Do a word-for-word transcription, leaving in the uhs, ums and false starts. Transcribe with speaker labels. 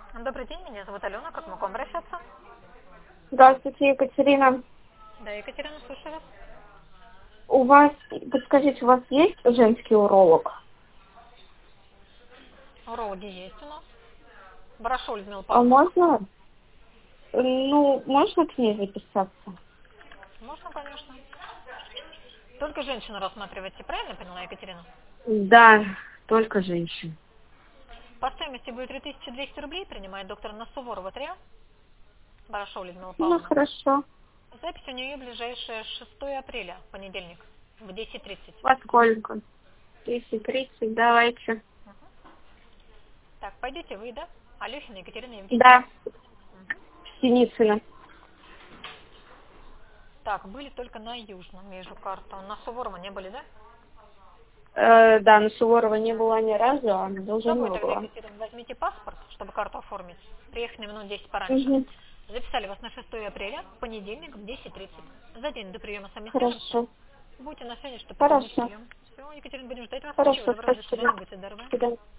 Speaker 1: Добрый день, меня зовут Алена, как могу обращаться?
Speaker 2: Здравствуйте, Екатерина.
Speaker 1: Да, Екатерина, слушаю вас.
Speaker 2: У вас, подскажите, у вас есть женский уролог?
Speaker 1: Урологи есть у нас. Барашова Людмила
Speaker 2: А
Speaker 1: Павловна.
Speaker 2: можно? Ну, можно к ней записаться?
Speaker 1: Можно, конечно. Только женщину рассматриваете, правильно поняла, Екатерина?
Speaker 2: Да, только женщин.
Speaker 1: По стоимости будет три тысячи двести рублей, принимает доктор на Суворова три, Барашова Людмила
Speaker 2: Ну,
Speaker 1: Павловна.
Speaker 2: хорошо.
Speaker 1: Запись у нее ближайшая шестое апреля, понедельник, в десять тридцать.
Speaker 2: Во сколько? десять тридцать, давайте.
Speaker 1: Так, пойдете вы, да? Алехина Екатерина Евгеньевна.
Speaker 2: Да, Синицына.
Speaker 1: Так, были только на Южном, вижу карту. На Суворова не были, да?
Speaker 2: Э, да, на Суворова не было ни разу, а на
Speaker 1: С собой
Speaker 2: Долженова
Speaker 1: тогда,
Speaker 2: была.
Speaker 1: Екатерина, возьмите паспорт, чтобы карту оформить. Приехали минут десять пораньше.
Speaker 2: Угу.
Speaker 1: Записали вас на шестое апреля, понедельник, в десять тридцать. За день до приема с вами свяжемся.
Speaker 2: Хорошо.
Speaker 1: Будьте на связи, чтобы подтвердить
Speaker 2: Хорошо.
Speaker 1: прием. Все, Екатерина, будем ждать вас. Всего
Speaker 2: Хорошо,
Speaker 1: доброго, до
Speaker 2: спасибо.
Speaker 1: свидания, будьте здоровы.
Speaker 2: До свидания.